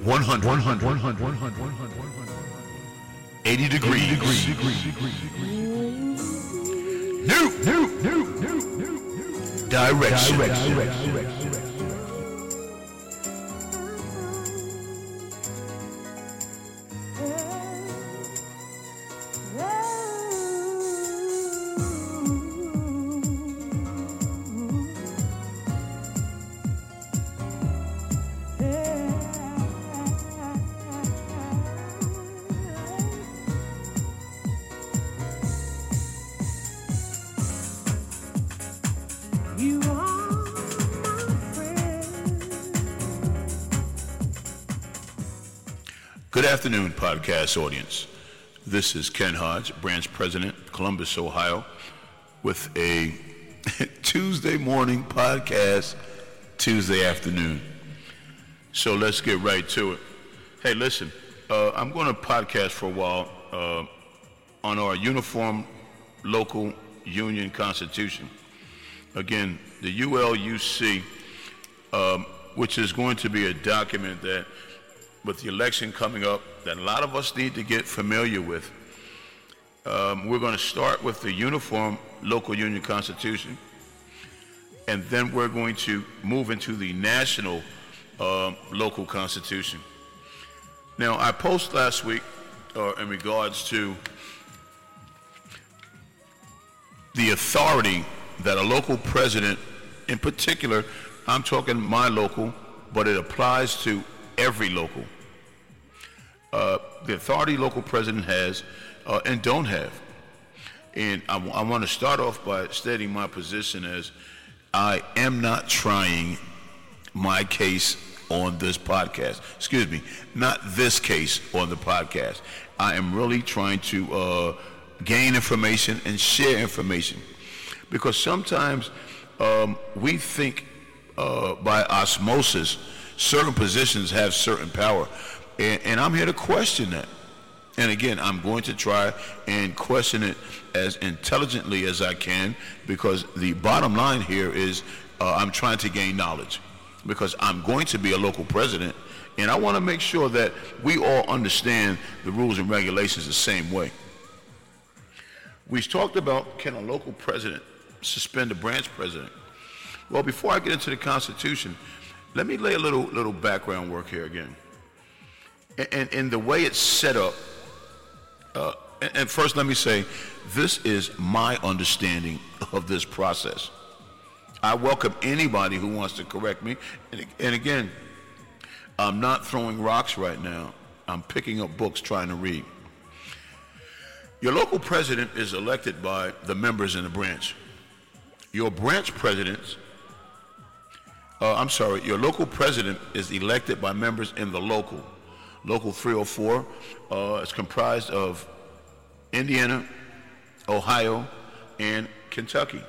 80 degrees. New direction. Good afternoon, podcast audience. This is Ken Hodge, branch president, Columbus, Ohio, with a Tuesday morning podcast, Tuesday afternoon. So let's get right to it. Hey, listen, I'm going to podcast for a while on our uniform local union constitution. Again, the ULUC, which is going to be a document that with the election coming up that a lot of us need to get familiar with. We're going to start with the uniform local union constitution, and then we're going to move into the national local constitution. Now, I posted last week in regards to the authority that a local president, in particular, I'm talking my local, but it applies to every local. The authority local president has and don't have. And I want to start off by stating my position as I am not trying my case on this podcast. Excuse me, not this case on the podcast. I am really trying to gain information and share information. Because sometimes we think by osmosis certain positions have certain power. And I'm here to question that. And again, I'm going to try and question it as intelligently as I can, because the bottom line here is I'm trying to gain knowledge, because I'm going to be a local president, and I want to make sure that we all understand the rules and regulations the same way. We've talked about, can a local president suspend a branch president? Well, before I get into the Constitution, let me lay a little background work here again. And the way it's set up, and first let me say, this is my understanding of this process. I welcome anybody who wants to correct me. And again, I'm not throwing rocks right now. I'm picking up books trying to read. Your local president is elected by the members in the branch. Your branch presidents, your local president is elected by members in the local. Local 304 is comprised of Indiana, Ohio, and Kentucky.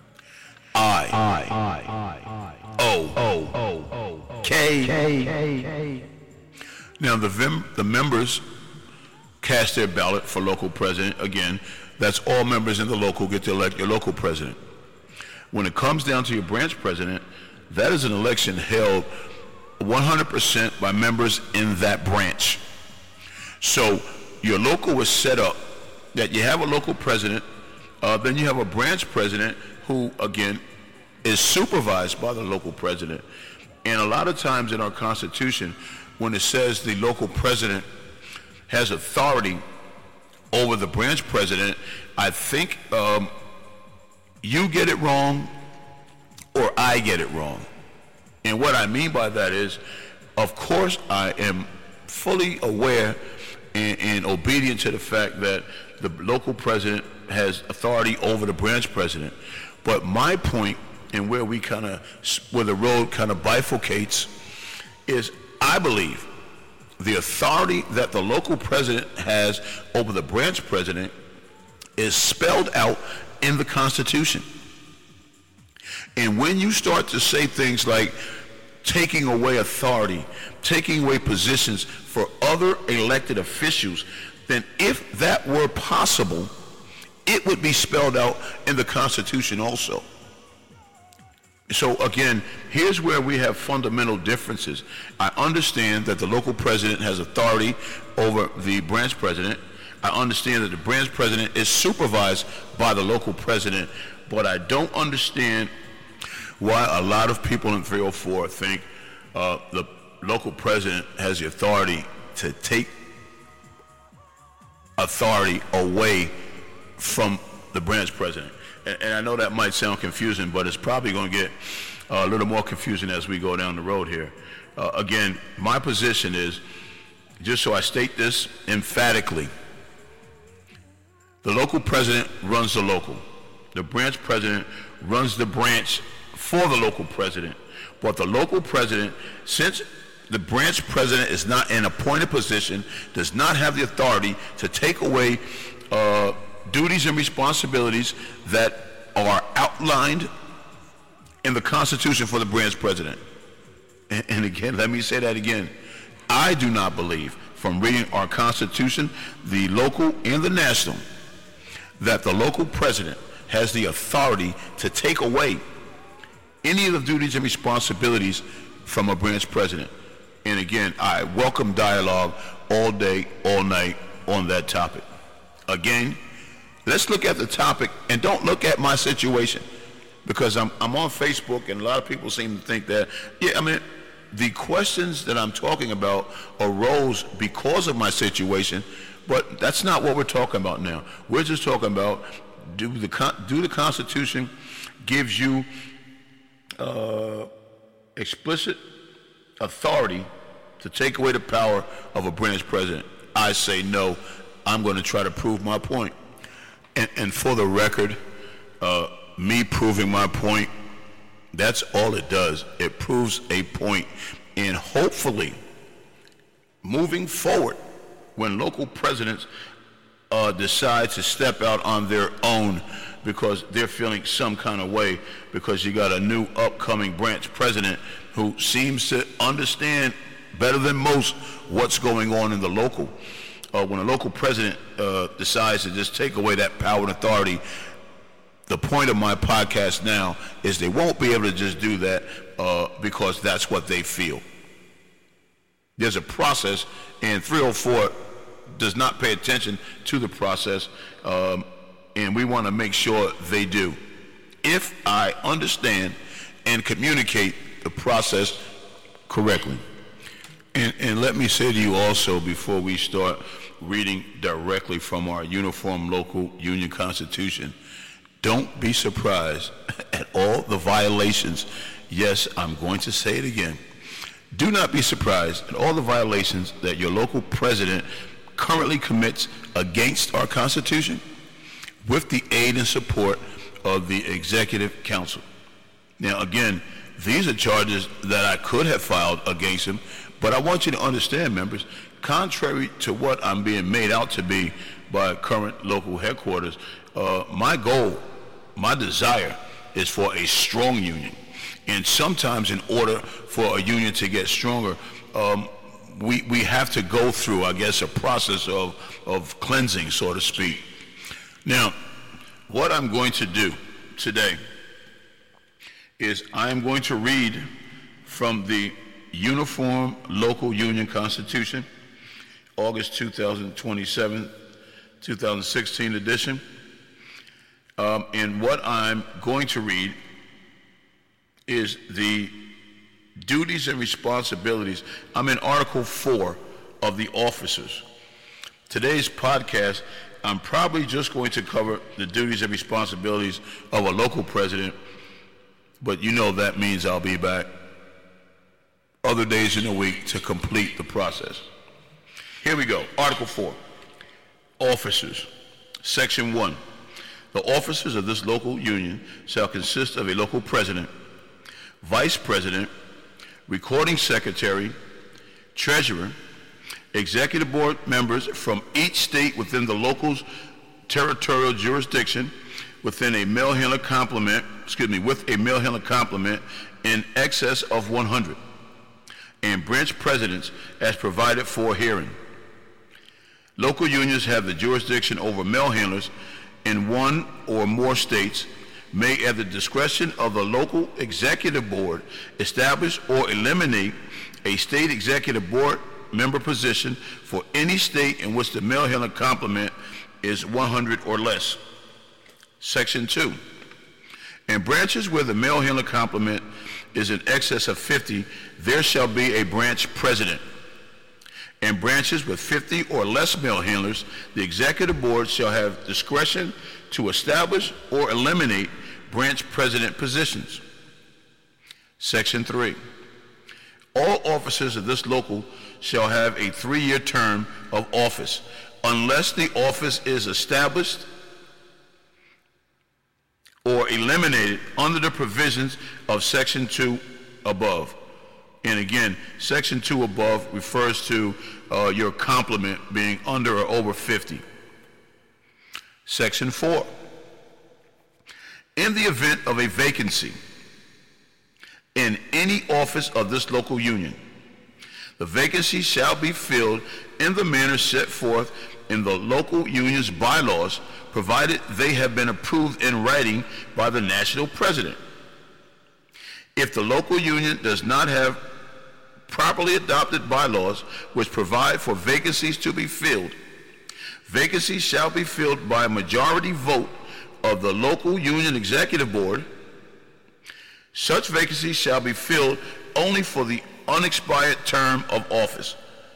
I-O-K. Now the members cast their ballot for local president. Again, that's all members in the local get to elect your local president. When it comes down to your branch president, that is an election held 100% by members in that branch. So your local was set up that you have a local president, then you have a branch president who, again, is supervised by the local president. And a lot of times in our Constitution, when it says the local president has authority over the branch president, I think you get it wrong or I get it wrong. And what I mean by that is, of course, I am fully aware and obedient to the fact that the local president has authority over the branch president. But my point, and where the road kind of bifurcates, is I believe the authority that the local president has over the branch president is spelled out in the Constitution. And when you start to say things like taking away authority, taking away positions for other elected officials, then if that were possible, it would be spelled out in the Constitution also. So again, here's where we have fundamental differences. I understand that the local president has authority over the branch president. I understand that the branch president is supervised by the local president, but I don't understand why a lot of people in 304 think the local president has the authority to take authority away from the branch president. And I know that might sound confusing, but it's probably going to get a little more confusing as we go down the road here. Again, my position is, just so I state this emphatically, the local president runs the local. The branch president runs the branch for the local president. But the local president, since the branch president is not in an appointed position, does not have the authority to take away duties and responsibilities that are outlined in the Constitution for the branch president. And again, let me say that again. I do not believe, from reading our Constitution, the local and the national, that the local president has the authority to take away any of the duties and responsibilities from a branch president. And again, I welcome dialogue all day, all night on that topic. Again, let's look at the topic and don't look at my situation, because I'm on Facebook and a lot of people seem to think that, the questions that I'm talking about arose because of my situation, but that's not what we're talking about now. We're just talking about, do the Constitution gives you explicit authority to take away the power of a branch president? I say no. I'm going to try to prove my point. And for the record, me proving my point, that's all it does. It proves a point. And hopefully, moving forward, when local presidents decide to step out on their own because they're feeling some kind of way, because you got a new upcoming branch president who seems to understand better than most what's going on in the local. When a local president decides to just take away that power and authority, the point of my podcast now is they won't be able to just do that because that's what they feel. There's a process, and 304 does not pay attention to the process, and we want to make sure they do. If I understand and communicate the process correctly. And let me say to you also, before we start reading directly from our uniform local union constitution, don't be surprised at all the violations. Yes, I'm going to say it again. Do not be surprised at all the violations that your local president currently commits against our Constitution with the aid and support of the Executive Council. Now, again, these are charges that I could have filed against him, but I want you to understand, members, contrary to what I'm being made out to be by current local headquarters, my goal, my desire is for a strong union. And sometimes in order for a union to get stronger, we have to go through, I guess, a process of cleansing, so to speak. Now, what I'm going to do today is I'm going to read from the Uniform Local Union Constitution, August 2027, 2016 edition. And what I'm going to read is the duties and responsibilities. I'm in Article 4 of the officers. Today's podcast, I'm probably just going to cover the duties and responsibilities of a local president, but you know that means I'll be back other days in the week to complete the process. Here we go. Article 4, officers. Section 1, the officers of this local union shall consist of a local president, vice president, recording secretary, treasurer, executive board members from each state within the local's territorial jurisdiction within a mail handler complement, with a mail handler complement in excess of 100, and branch presidents as provided for herein. Local unions have the jurisdiction over mail handlers in one or more states may, at the discretion of the local executive board, establish or eliminate a state executive board member position for any state in which the male handler complement is 100 or less. Section 2. In branches where the male handler complement is in excess of 50, there shall be a branch president. In branches with 50 or less male handlers, the executive board shall have discretion to establish or eliminate branch president positions. Section 3. All officers of this local shall have a 3-year term of office unless the office is established or eliminated under the provisions of Section 2 above. And again, Section 2 above refers to your complement being under or over 50. Section 4. In the event of a vacancy in any office of this local union, the vacancy shall be filled in the manner set forth in the local union's bylaws, provided they have been approved in writing by the national president. If the local union does not have properly adopted bylaws which provide for vacancies to be filled, vacancies shall be filled by a majority vote of the local union executive board. Such vacancies shall be filled only for the unexpired term of office.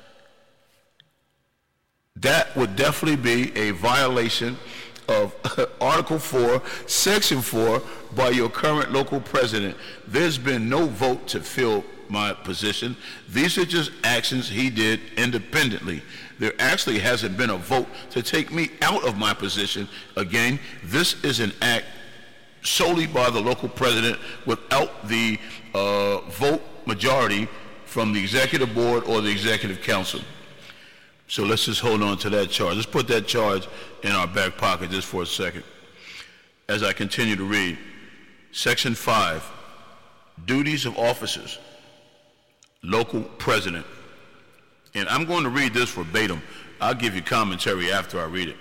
That would definitely be a violation of Article 4, Section 4 by your current local president. There's been no vote to fill my position. These are just actions he did independently. There actually hasn't been a vote to take me out of my position. Again, this is an act solely by the local president without the vote majority from the executive board or the executive council. So let's just hold on to that charge. Let's put that charge in our back pocket just for a second. As I continue to read, Section 5, duties of officers, local president. And I'm going to read this verbatim. I'll give you commentary after I read it.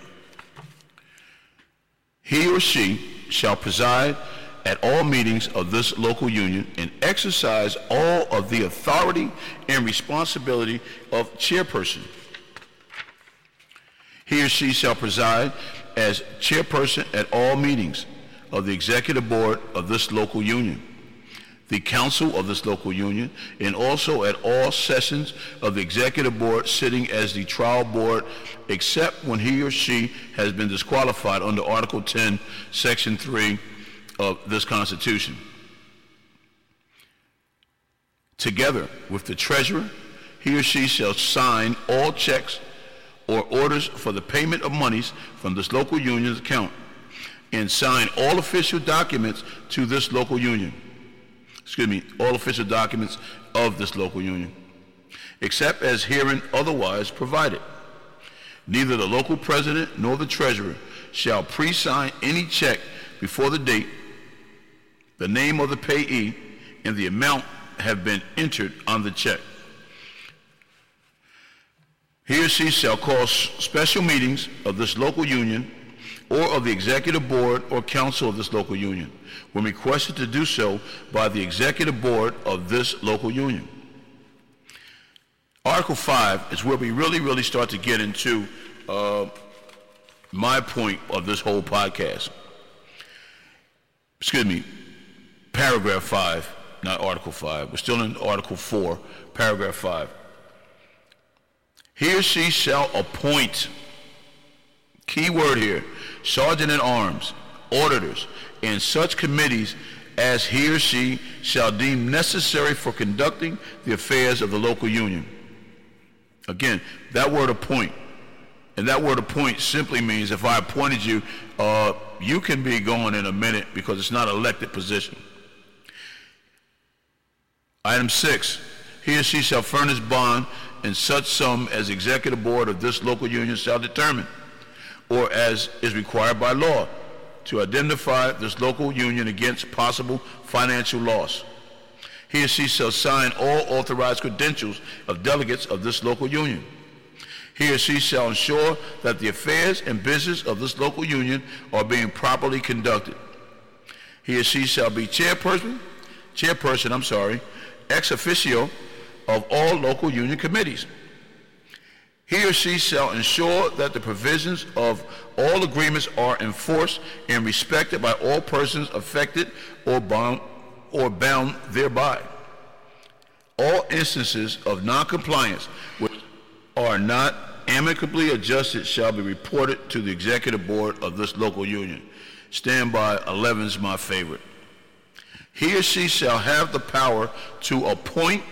He or she shall preside at all meetings of this local union and exercise all of the authority and responsibility of chairperson. He or she shall preside as chairperson at all meetings of the executive board of this local union, the council of this local union, and also at all sessions of the executive board sitting as the trial board, except when he or she has been disqualified under Article 10, Section 3 of this Constitution. Together with the treasurer, he or she shall sign all checks or orders for the payment of monies from this local union's account and sign all official documents to this local union. All official documents of this local union, except as herein otherwise provided. Neither the local president nor the treasurer shall pre-sign any check before the date, the name of the payee, and the amount have been entered on the check. He or she shall call special meetings of this local union or of the executive board or council of this local union when requested to do so by the executive board of this local union. Article 5 is where we really start to get into my point of this whole podcast. Paragraph 5, not Article 5. We're still in Article 4, Paragraph 5. He or she shall appoint, key word here, sergeant at arms, auditors, and such committees as he or she shall deem necessary for conducting the affairs of the local union. Again, that word appoint. And that word appoint simply means if I appointed you, you can be going in a minute because it's not an elected position. Item 6, he or she shall furnish bond in such sum as executive board of this local union shall determine, or as is required by law, to indemnify this local union against possible financial loss. He or she shall sign all authorized credentials of delegates of this local union. He or she shall ensure that the affairs and business of this local union are being properly conducted. He or she shall be chairperson, ex officio of all local union committees. He or she shall ensure that the provisions of all agreements are enforced and respected by all persons affected or bound thereby. All instances of noncompliance which are not amicably adjusted shall be reported to the executive board of this local union. Standby 11 is my favorite. He or she shall have the power to appoint,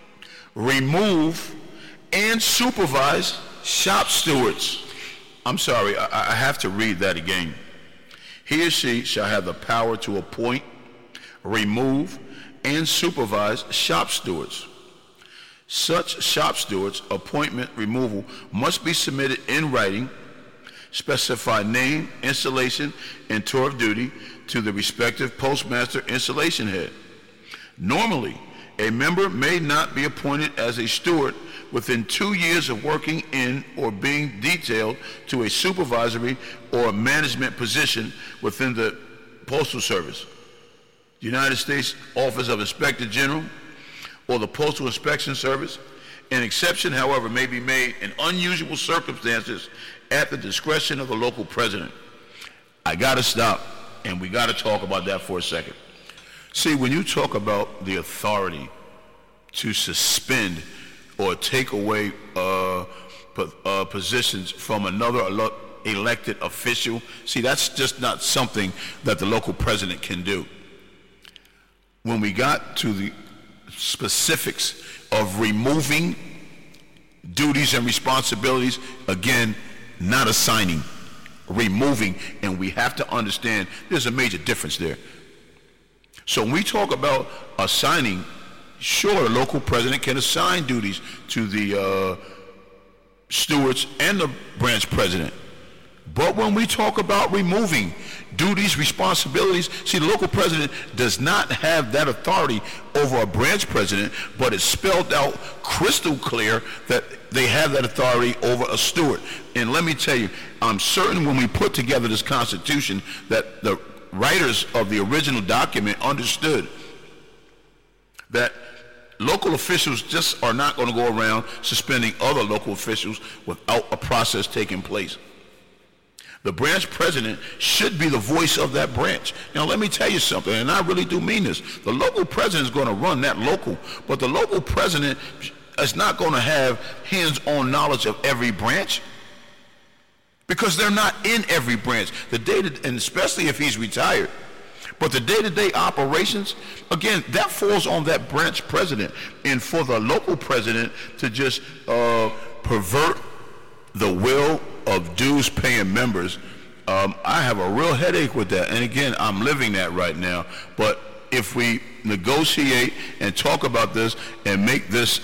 remove, and supervise shop stewards. I'm sorry, I have to read that again. He or she shall have the power to appoint, remove, and supervise shop stewards. Such shop stewards' appointment removal must be submitted in writing, specify name, installation, and tour of duty to the respective postmaster installation head. Normally, a member may not be appointed as a steward within 2 years of working in or being detailed to a supervisory or management position within the Postal Service, the United States Office of Inspector General, or the Postal Inspection Service. An exception, however, may be made in unusual circumstances at the discretion of the local president. I got to stop, and we got to talk about that for a second. See, when you talk about the authority to suspend or take away positions from another elected official, see, that's just not something that the local president can do. When we got to the specifics of removing duties and responsibilities, again, not assigning, removing, and we have to understand there's a major difference there. So when we talk about assigning, sure, the local president can assign duties to the stewards and the branch president. But when we talk about removing duties, responsibilities, see, the local president does not have that authority over a branch president, but it's spelled out crystal clear that they have that authority over a steward. And let me tell you, I'm certain when we put together this Constitution that the writers of the original document understood that local officials just are not going to go around suspending other local officials without a process taking place. The branch president should be the voice of that branch. Now, let me tell you something, and I really do mean this. The local president is going to run that local, but the local president is not going to have hands-on knowledge of every branch because they're not in every branch. And especially if he's retired. But the day-to-day operations, again, that falls on that branch president. And for the local president to just pervert the will of dues-paying members, I have a real headache with that. And again, I'm living that right now. But if we negotiate and talk about this and make this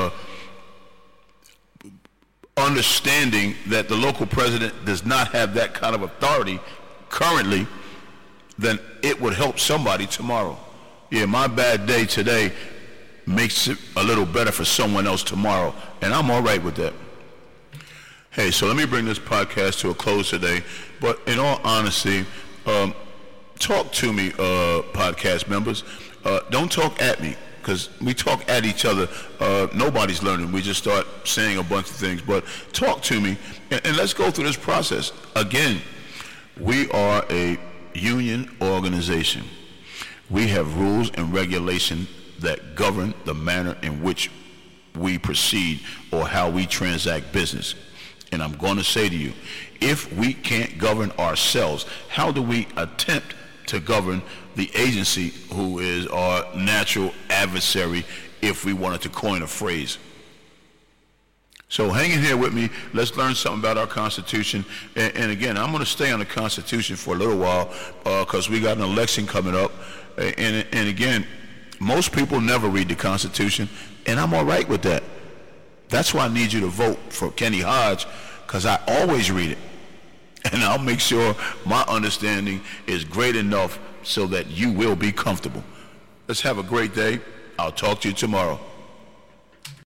understanding that the local president does not have that kind of authority currently, then it would help somebody tomorrow. Yeah, my bad day today makes it a little better for someone else tomorrow, and I'm all right with that. Hey, so let me bring this podcast to a close today, but in all honesty, talk to me, podcast members. Don't talk at me, because we talk at each other. Nobody's learning. We just start saying a bunch of things, but talk to me, and let's go through this process. Again, we are a union organization. We have rules and regulations that govern the manner in which we proceed or how we transact business. And I'm going to say to you, if we can't govern ourselves, how do we attempt to govern the agency who is our natural adversary, if we wanted to coin a phrase? So hang in here with me. Let's learn something about our Constitution. And again, I'm going to stay on the Constitution for a little while because we got an election coming up. And again, most people never read the Constitution, and I'm all right with that. That's why I need you to vote for Kenny Hodge, because I always read it. And I'll make sure my understanding is great enough so that you will be comfortable. Let's have a great day. I'll talk to you tomorrow.